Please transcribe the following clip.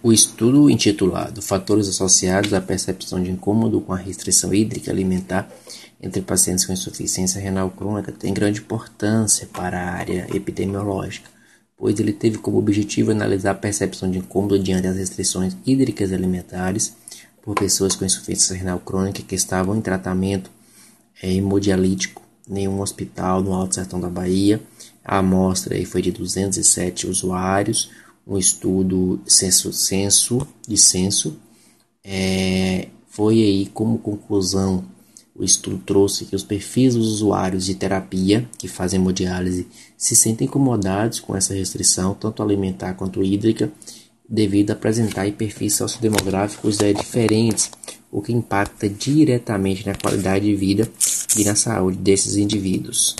O estudo intitulado Fatores associados à percepção de incômodo com a restrição hídrica alimentar entre pacientes com insuficiência renal crônica tem grande importância para a área epidemiológica, pois ele teve como objetivo analisar a percepção de incômodo diante das restrições hídricas alimentares por pessoas com insuficiência renal crônica que estavam em tratamento hemodialítico em um hospital no Alto Sertão da Bahia. A amostra aí foi de 207 usuários, um estudo censo, foi aí como conclusão, o estudo trouxe que os perfis dos usuários de terapia que fazem hemodiálise se sentem incomodados com essa restrição, tanto alimentar quanto hídrica, devido a apresentar perfis sociodemográficos diferentes, o que impacta diretamente na qualidade de vida e na saúde desses indivíduos.